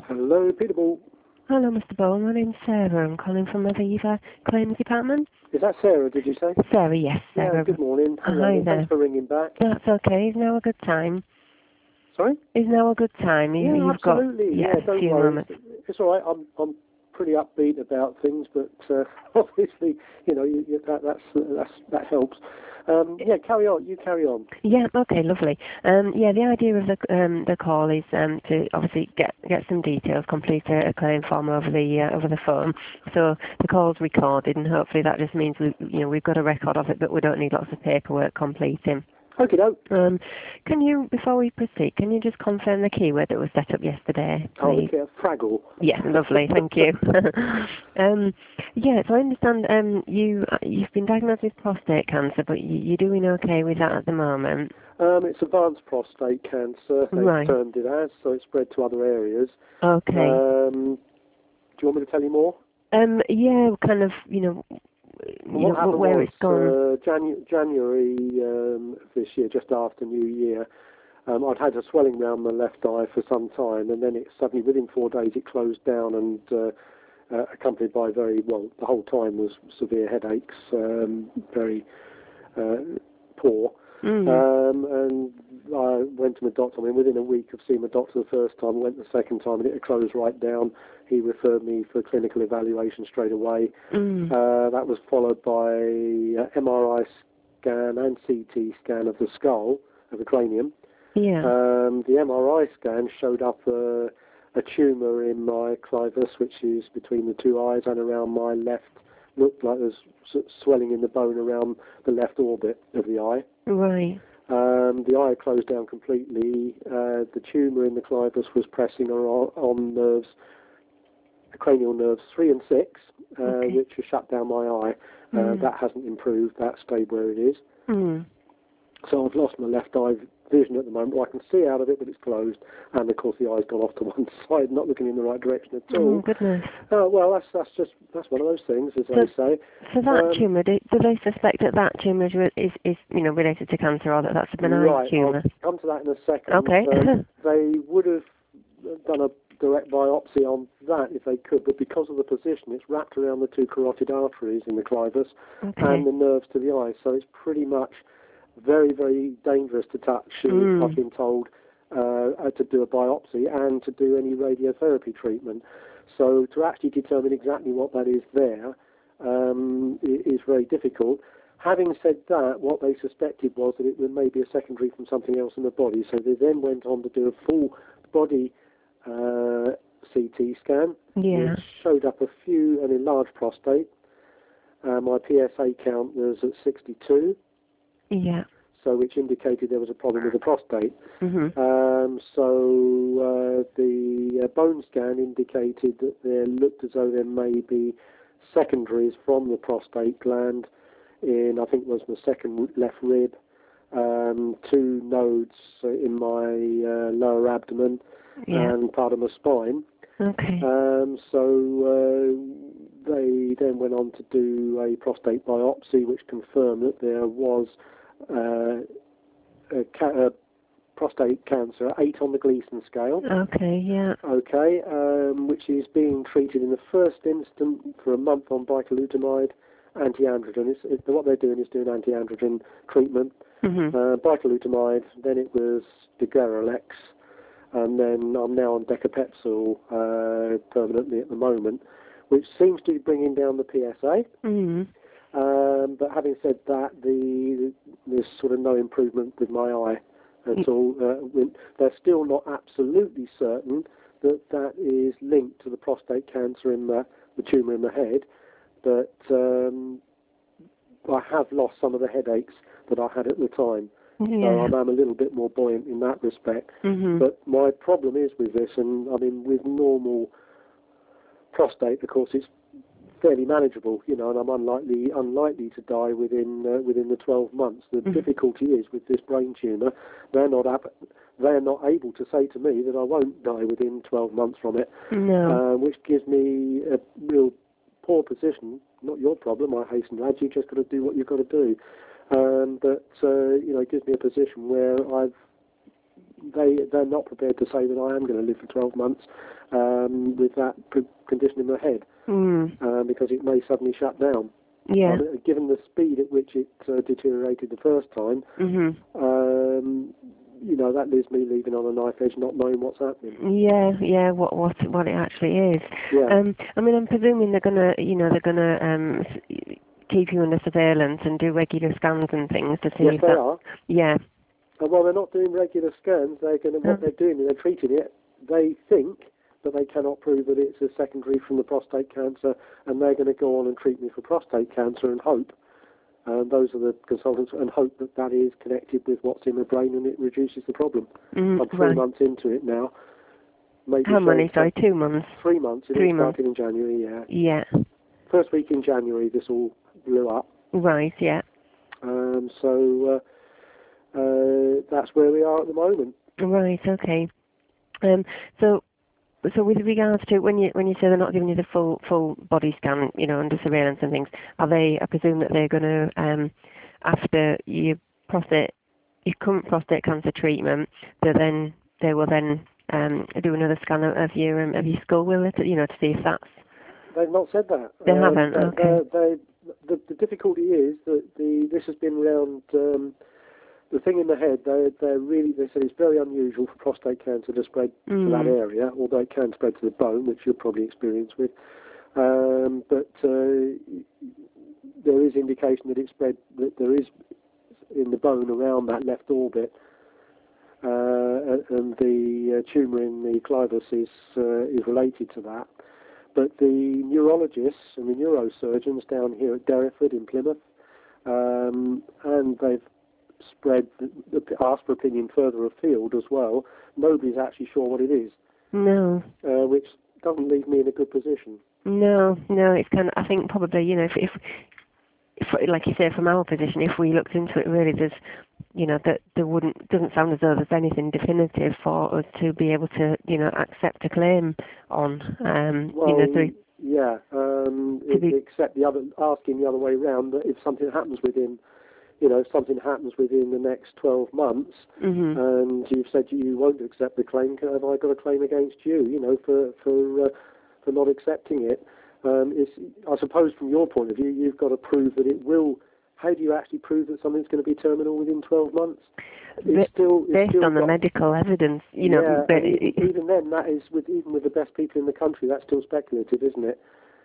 Hello, Peter Ball. Hello, Mr. Bowl. My name's Sarah. I'm calling from Aviva Claims Department. Is that Sarah, did you say? Sarah, yes, Sarah. Yeah, good morning. Hello, Hi there. thanks for ringing back. That's okay. Is now a good time? Sorry? Is now a good time? Yeah, absolutely. Got, don't a few worry. moments. It's all right. I'm pretty upbeat about things, but obviously, that helps. Carry on. You carry on. Yeah, okay, lovely. The idea of the call is to obviously get some details, complete a claim form over the phone. So the call's recorded, and hopefully that just means we've got a record of it, but we don't need lots of paperwork completing. Okay, no. Can you, before we proceed, can you just confirm the keyword that was set up yesterday, please? Oh, okay, Fraggle. Yeah, lovely, thank you. So I understand you've been diagnosed with prostate cancer, but you're doing okay with that at the moment. It's advanced prostate cancer, they've termed it as, so it's spread to other areas. Okay. Do you want me to tell you more? Kind of, What happened where was, it's gone. January this year, just after New Year, I'd had a swelling around my left eye for some time, and then it suddenly, within 4 days, it closed down, and accompanied by the whole time was severe headaches, very poor. And I went to my doctor. I mean, within a week of seeing my doctor the first time, went the second time, and it had closed right down. He referred me for clinical evaluation straight away. That was followed by MRI scan and CT scan of the skull, of the cranium. Yeah. The MRI scan showed up a tumour in my clivus, which is between the two eyes and around my left. Looked like there's swelling in the bone around the left orbit of the eye. Right. The eye closed down completely. The tumour in the clivus was pressing on nerves, cranial nerves 3 and 6, which has shut down my eye. That hasn't improved. That stayed where it is. So I've lost my left eye vision at the moment. Well, I can see out of it, but it's closed, and of course the eye's gone off to one side, not looking in the right direction at all. Oh goodness. Well, that's one of those things, as they say. So that tumour, do they suspect that tumour is related to cancer, or that's a benign tumour? I'll come to that in a second. Okay. They would have done a direct biopsy on that if they could, but because of the position, it's wrapped around the two carotid arteries in the clivus and the nerves to the eye, so it's pretty much very, very dangerous to touch. I've been told to do a biopsy and to do any radiotherapy treatment. So to actually determine exactly what that is there is very difficult. Having said that, what they suspected was that it may be a secondary from something else in the body. So they then went on to do a full body CT scan, which showed up an enlarged prostate. My PSA count was at 62. Yeah. So which indicated there was a problem with the prostate. The bone scan indicated that there looked as though there may be secondaries from the prostate gland in, I think it was my second left rib, 2 nodes in my lower abdomen and part of my spine. Okay. They then went on to do a prostate biopsy, which confirmed that there was prostate cancer, 8 on the Gleason scale. Okay, yeah. Okay, which is being treated in the first instant for a month on bicalutamide, anti-androgen. What they're doing is doing anti-androgen treatment. Bicalutamide, then it was Degaralex, and then I'm now on Decapeptyl permanently at the moment, which seems to be bringing down the PSA. But having said that, there's sort of no improvement with my eye at all. They're still not absolutely certain that is linked to the prostate cancer in the tumour in the head, but I have lost some of the headaches that I had at the time. So I'm a little bit more buoyant in that respect. But my problem is with this, and I mean with normal prostate, of course, it's fairly manageable, and I'm unlikely to die within the 12 months. The difficulty is with this brain tumour, they're not able to say to me that I won't die within 12 months from it, which gives me a real poor position. Not your problem, I hasten to add. You just got to do what you've got to do. But it gives me a position where they're not prepared to say that I am going to live for 12 months with that condition in my head, because it may suddenly shut down. Yeah. Given the speed at which it deteriorated the first time, that leaves me leaving on a knife edge, not knowing what's happening. Yeah. What it actually is. Yeah. I mean, I'm presuming they're gonna keep you under surveillance and do regular scans and things to see yes, if they that. are. Yeah. And while they're not doing regular scans, what they're doing is they're treating it. They think, but they cannot prove that it's a secondary from the prostate cancer, and they're going to go on and treat me for prostate cancer and hope. Those are the consultants, and hope that that is connected with what's in the brain and it reduces the problem. I'm 3 months into it now. Maybe how many? Sorry, 2 months. 3 months. It all started in January. Yeah. Yeah. First week in January, this all blew up. Right. Yeah. So that's where we are at the moment. Right. Okay. So with regards to when you say they're not giving you the full body scan, under surveillance and things, I presume that they're going to after your current prostate cancer treatment, they will then do another scan of your skull, will it? To see if that's. They've not said that. They haven't. Okay. The difficulty is that this has been around. The thing in the head, they said it's very unusual for prostate cancer to spread to that area, although it can spread to the bone, which you'll probably experience with. But there is indication that it spread, that there is in the bone around that left orbit, and the tumour in the clivus is related to that. But the neurologists and the neurosurgeons down here at Derriford in Plymouth, and they've asked for opinion further afield as well. Nobody's actually sure what it is. No. Which doesn't leave me in a good position. No, it's kind of, I think probably, if like you say, from our position, if we looked into it, really, there's, that doesn't sound as though there's anything definitive for us to be able to, accept a claim on. Except asking the other way around, that if something happens within the next 12 months, and you've said you won't accept the claim, have I got a claim against you, for not accepting it? I suppose from your point of view, you've got to prove that it will. How do you actually prove that something's going to be terminal within 12 months? It's based on the medical evidence, Yeah, but even then, that is even with the best people in the country, that's still speculative, isn't it?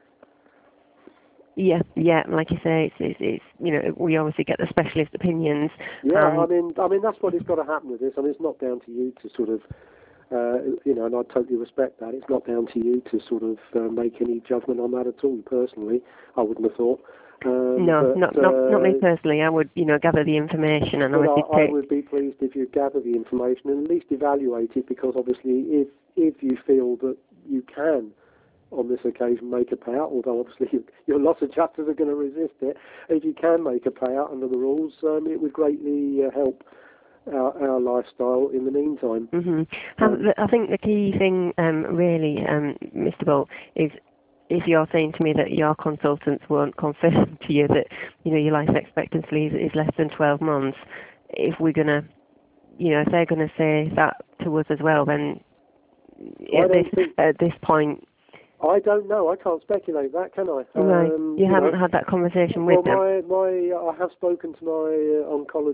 Yeah. Like you say, it's we obviously get the specialist opinions. Yeah, I mean that's what has got to happen with this. I mean, it's not down to you to sort of, and I totally respect that. It's not down to you to sort of make any judgment on that at all. Personally, I wouldn't have thought. No, not me personally. I would, gather the information and obviously I would be pleased if you gather the information and at least evaluate it, because obviously, if you feel that you can, on this occasion, make a payout, although obviously your lots of adjusters are going to resist it. If you can make a payout under the rules, it would greatly help our lifestyle in the meantime. I think the key thing, really, Mr. Bolt, is if you're saying to me that your consultants won't confirm to you that your life expectancy is less than 12 months, if we're going to, if they're going to say that to us as well, then at this point. I don't know. I can't speculate that, can I? Right. You haven't had that conversation with them? I have spoken to my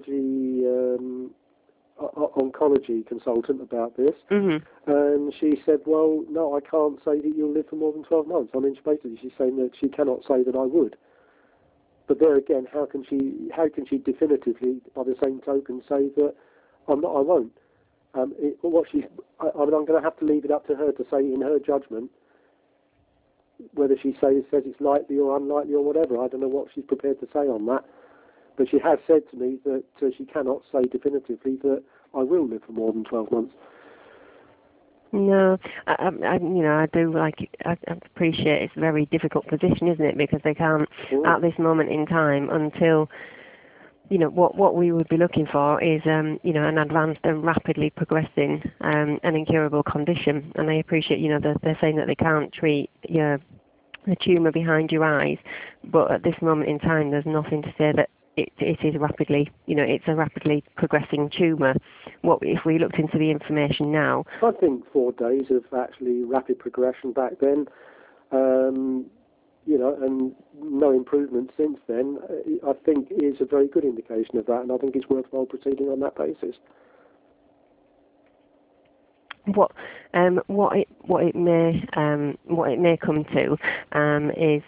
oncology consultant about this, and she said, well, no, I can't say that you'll live for more than 12 months. I mean, basically she's saying that she cannot say that I would. But there again, how can she definitively, by the same token, say that I won't? I'm going to have to leave it up to her to say, in her judgment, whether she says it's likely or unlikely or whatever. I don't know what she's prepared to say on that. But she has said to me that she cannot say definitively that I will live for more than 12 months. No, I do I appreciate it's a very difficult position, isn't it? Because they can't, at this moment in time, until, what we would be looking for is, an advanced and rapidly progressing an incurable condition. And I appreciate, they're saying that they can't treat the tumour behind your eyes, but at this moment in time, there's nothing to say that it is rapidly, it's a rapidly progressing tumour. What if we looked into the information now? I think 4 days of actually rapid progression back then, and no improvement since then, I think is a very good indication of that, and I think it's worthwhile proceeding on that basis. What it may come to is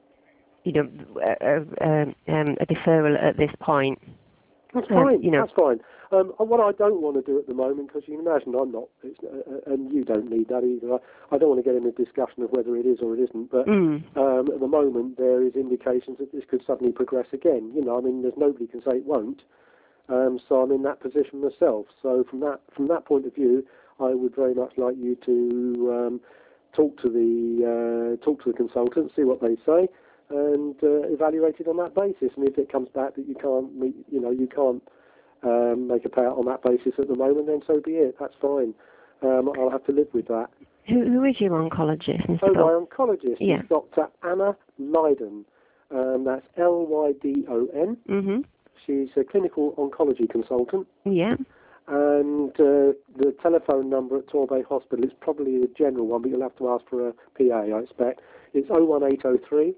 a deferral at this point. That's fine. That's fine. What I don't want to do at the moment, because you can imagine I'm not, and you don't need that either. I don't want to get in a discussion of whether it is or it isn't. But at the moment, there is indications that this could suddenly progress again. There's nobody can say it won't. So I'm in that position myself. So from that point of view, I would very much like you to talk to the consultant, see what they say, and evaluate it on that basis. And if it comes back that you can't meet, you can't make a payout on that basis at the moment, then so be it. That's fine. I'll have to live with that. Who is your oncologist, Mr. Oh, Bill? my oncologist is Dr. Anna Lydon. That's Lydon. Mm-hmm. She's a clinical oncology consultant. Yeah. And the telephone number at Torbay Hospital is probably the general one, but you'll have to ask for a PA, I expect. It's 01803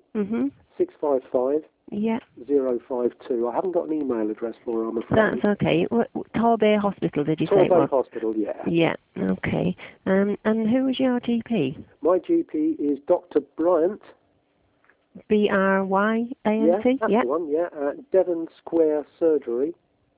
655 052. I haven't got an email address for her, I'm afraid. That's okay. Torbay Hospital, did you say? Torbay Hospital, yeah. Yeah, okay. And who was your GP? My GP is Dr. Bryant. Bryant? Yeah, that's the one, yeah. Devon Square Surgery.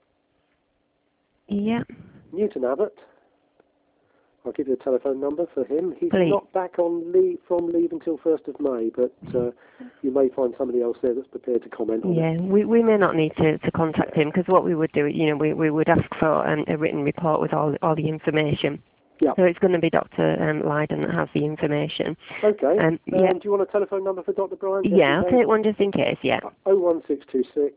Yeah. Newton Abbott. I'll give you a telephone number for him. He's Please. not back on from leave until 1st of May, but you may find somebody else there that's prepared to comment on it. Yeah, we may not need to contact him, because what we would do, we would ask for a written report with all the information. Yeah. So it's going to be Dr. Lydon that has the information. Okay. Yeah. Do you want a telephone number for Dr. Bryant? Yeah, I'll take one just in case, yeah. 01626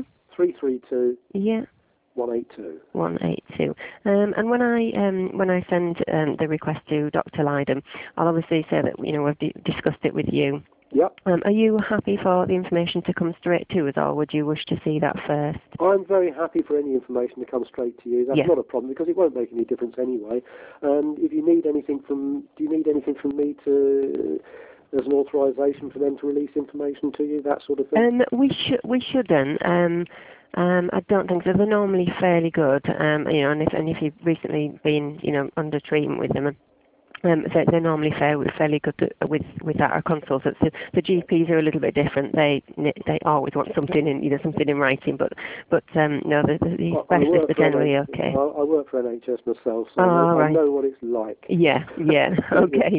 332 Yeah. 182. 182. And when I send the request to Dr. Lydon, I'll obviously say that we've discussed it with you. Yep. Are you happy for the information to come straight to us, or would you wish to see that first? I'm very happy for any information to come straight to you. That's not a problem, because it won't make any difference anyway. If you need anything do you need anything from me as an authorization for them to release information to you, that sort of thing? We shouldn't. I don't think so. They're normally fairly good, and if you've recently been, under treatment with them, they're normally fairly good with our consultants. The GPs are a little bit different. They always want something in writing, but no, the specialists are generally okay. I work for NHS myself, so I know what it's like. Yeah, okay.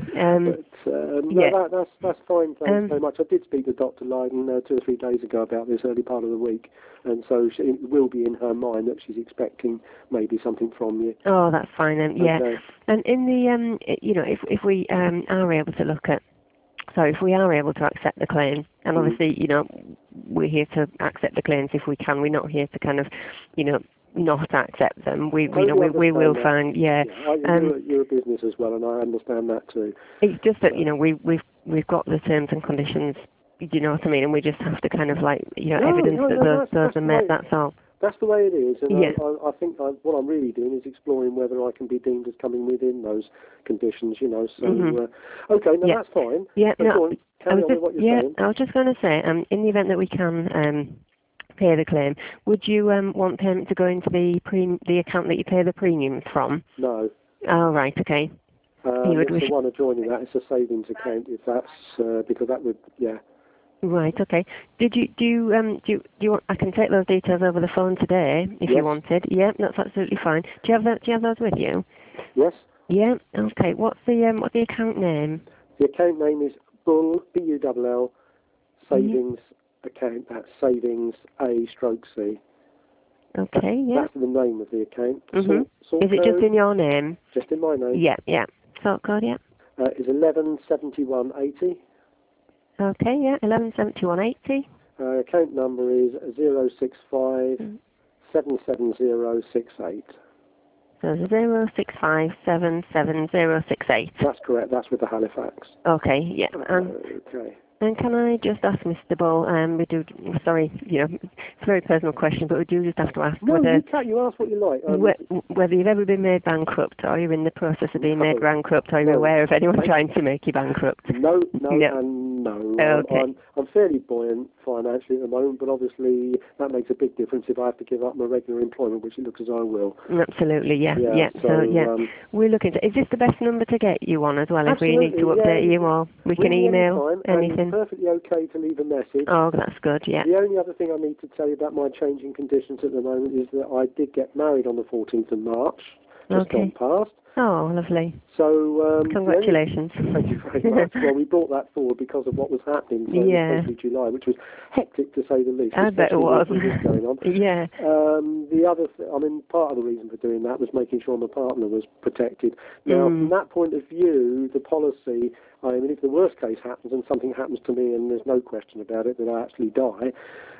That's fine. Thanks very much. I did speak to Dr. Lydon 2 or 3 days ago about this early part of the week, and so it will be in her mind that she's expecting maybe something from you. Oh, that's fine then. Yeah, okay. And in the if we are able to look at, if we are able to accept the claim, and obviously we're here to accept the claims if we can. We're not here to kind of not accept them. We will find you're a business as well, and I understand that too. It's just that we've got the terms and conditions. You know what I mean? And we just have to kind of evidence that those are met. That's all. That's the way it is, and I think what I'm really doing is exploring whether I can be deemed as coming within those conditions, So, okay, no, that's fine. Yeah, carry on with what you're saying. I was just going to say, in the event that we can pay the claim, would you want payment to go into the account that you pay the premiums from? No. Oh, right, okay. It's the one adjoining that. It's a savings account, if that's because that would, Right. Okay. Do you want? I can take those details over the phone today if you wanted. Yeah, that's absolutely fine. Do you have those with you? Yes. Yeah. Okay. What's the account name? The account name is Bull BULL Savings Account. That's Savings A/C. Okay. Yeah. That's the name of the account. Sort is it just in your name? Just in my name. Yeah. Sort code. Yeah. Is 117180. Okay, yeah, 117180. Account number is 065 77068. So 065 77068. That's correct. That's with the Halifax. Okay, yeah. Okay. And can I just ask Mr. Bull, sorry, it's a very personal question, but we do just have to ask No, whether, you ask what you like. whether you've ever been made bankrupt, or you're in the process of being made bankrupt, or you're No. aware of anyone trying to make you bankrupt. No, and no. Okay. I'm fairly buoyant financially at the moment, but obviously that makes a big difference if I have to give up my regular employment, which it looks as though I will. Absolutely, yeah. We're looking to, is this the best number to get you on as well, if we need to update you, or we can email anything? And perfectly okay to leave a message. Oh, that's good, yeah. The only other thing I need to tell you about my changing conditions at the moment is that I did get married on the 14th of March, just gone past. Oh, lovely. So, congratulations. Thank you very much. Well, we brought that forward because of what was happening. So it was supposed to be July, which was hectic to say the least. I bet it was. With this going on. Yeah. The other, part of the reason for doing that was making sure my partner was protected. Now, from that point of view, the policy, if the worst case happens and something happens to me, and there's no question about it that I actually die,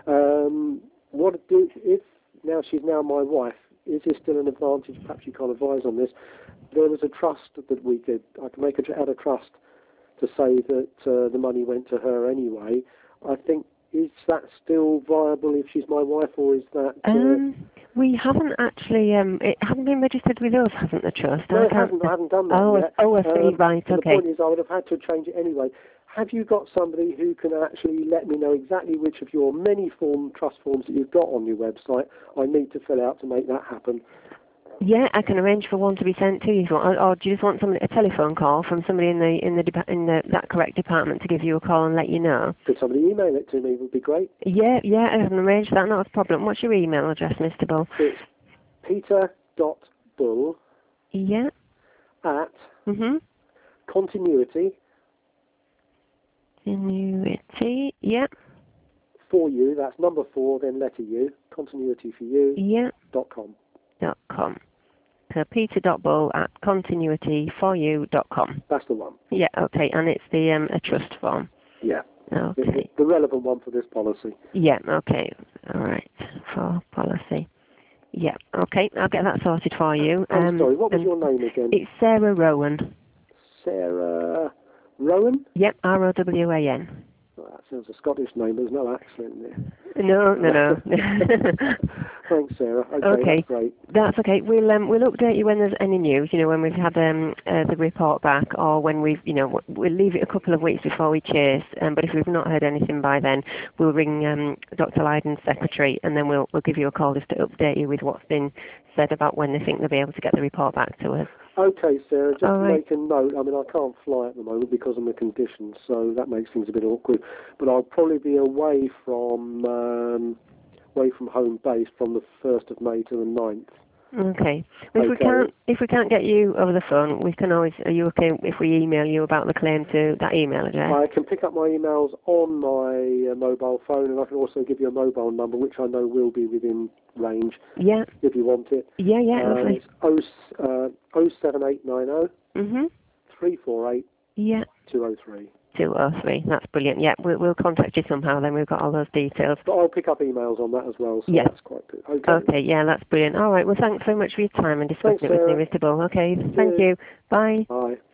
if now she's now my wife, is there still an advantage? Perhaps you can't advise on this. There was a trust that I could make out a trust to say that the money went to her anyway. I think, is that still viable if she's my wife, or is that... we haven't actually, it hasn't been registered with us, hasn't the trust? No, it hasn't. I haven't done that yet. Oh, I see, right, okay. The point is, I would have had to change it anyway. Have you got somebody who can actually let me know exactly which of your many trust forms that you've got on your website I need to fill out to make that happen? Yeah, I can arrange for one to be sent to you. Or do you just want a telephone call from somebody in that correct department to give you a call and let you know? Could somebody email it to me? Would be great. Yeah, I can arrange that. Not a problem. What's your email address, Mr. Bull? It's peter.bull. Yeah. At continuity. Continuity. Yeah. For you. That's number 4, then letter U. Continuity for you. Yeah. .com. .com. So peter.bull at continuityforyou.com. That's the one. Yeah, okay, and it's the a trust form. Yeah. Okay. The relevant one for this policy. Yeah, okay. All right, for policy. Yeah, okay, I'll get that sorted for you. I'm sorry, what was your name again? It's Sarah Rowan. Sarah Rowan? Yep, R-O-W-A-N. Oh, that sounds a Scottish name, there's no accent there. No. Thanks, Sarah. Okay, that's great. That's okay. We'll update you when there's any news. When we've had the report back, or when we'll leave it a couple of weeks before we chase. But if we've not heard anything by then, we'll ring Dr. Lydon's secretary, and then we'll give you a call just to update you with what's been said about when they think they'll be able to get the report back to us. Okay, Sarah, just to make a note, I can't fly at the moment because of my conditions, so that makes things a bit awkward. But I'll probably be away from home base from the 1st of May to the 9th. Okay. If we can't get you over the phone, we can always. Are you okay if we email you about the claim to that email address? I can pick up my emails on my mobile phone, and I can also give you a mobile number, which I know will be within range. Yeah. If you want it. Yeah, lovely. It's 07890 348 yeah 203. 203. That's brilliant. Yeah, we'll contact you somehow. Then we've got all those details. But I'll pick up emails on that as well. So that's quite good. Okay. Yeah, that's brilliant. All right. Well, thanks so much for your time and discussing it with me, Mr. Bull. Okay. Thank you. Bye. Bye.